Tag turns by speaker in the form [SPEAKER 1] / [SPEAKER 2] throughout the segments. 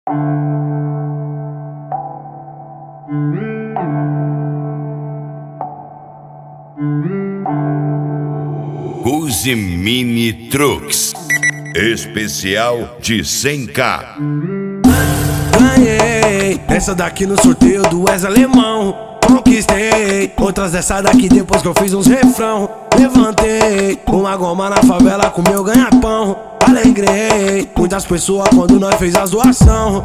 [SPEAKER 1] Use Mini Trucks, especial de 100K.
[SPEAKER 2] Ganhei essa daqui no sorteio do ex-alemão. Conquistei outras dessa daqui depois que eu fiz uns refrão. Levantei uma goma na favela com meu ganha-pão. Alegrei muitas pessoas quando nós fez as doação.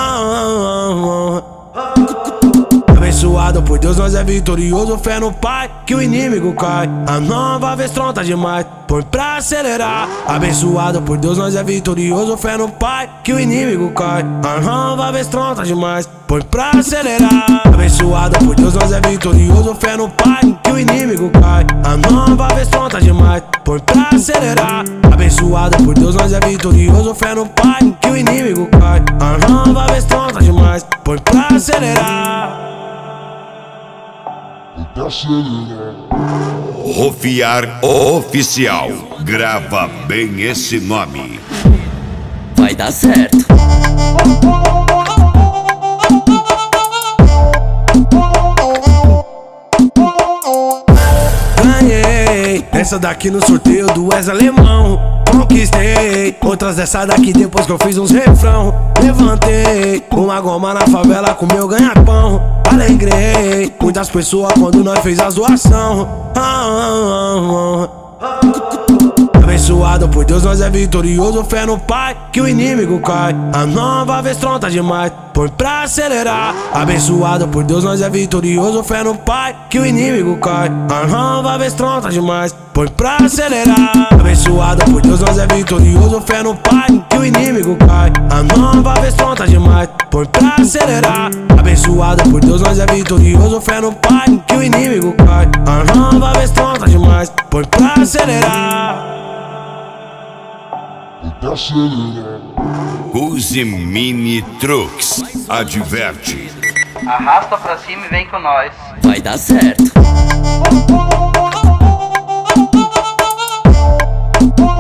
[SPEAKER 2] Abençoado por Deus, nós é vitorioso, fé no Pai, que o inimigo cai. A nova vez tronta demais, põe pra acelerar. Abençoado por Deus, nós é vitorioso, fé no Pai, que o inimigo cai. A nova vez tronta demais, põe pra acelerar. Abençoado por Deus, nós é vitorioso, fé no Pai, que o inimigo cai. A nova vez tronta demais, põe pra acelerar. Abençoado por Deus, nós é vitorioso, fé no Pai, que o inimigo cai. A nova vez tronta demais, põe pra acelerar.
[SPEAKER 1] Rofiar Oficial, grava bem esse nome.
[SPEAKER 3] Vai dar certo.
[SPEAKER 2] Ganhei essa daqui no sorteio do ex-alemão. Conquistei outras dessa daqui depois que eu fiz uns refrão. Levantei uma goma na favela com meu ganha-pão. Alegrei muitas pessoas quando nós fez as doação. Abençoado por Deus, nós é vitorioso, fé no Pai, que o inimigo cai. A nova vez tronta demais, põe pra acelerar. Abençoado por Deus, nós é vitorioso, fé no Pai, que o inimigo cai. A nova vez tronta demais, põe pra acelerar. Abençoado por Deus, nós é vitorioso, fé no Pai, que o inimigo cai. A nova vez tronta demais, põe pra acelerar. Abençoado por Deus, nós é vitorioso, fé no Pai, que o inimigo cai. A nova vez tronta demais, põe pra acelerar.
[SPEAKER 1] Use Mini Trucks, adverte.
[SPEAKER 4] Arrasta pra cima e vem com nós.
[SPEAKER 3] Vai dar certo.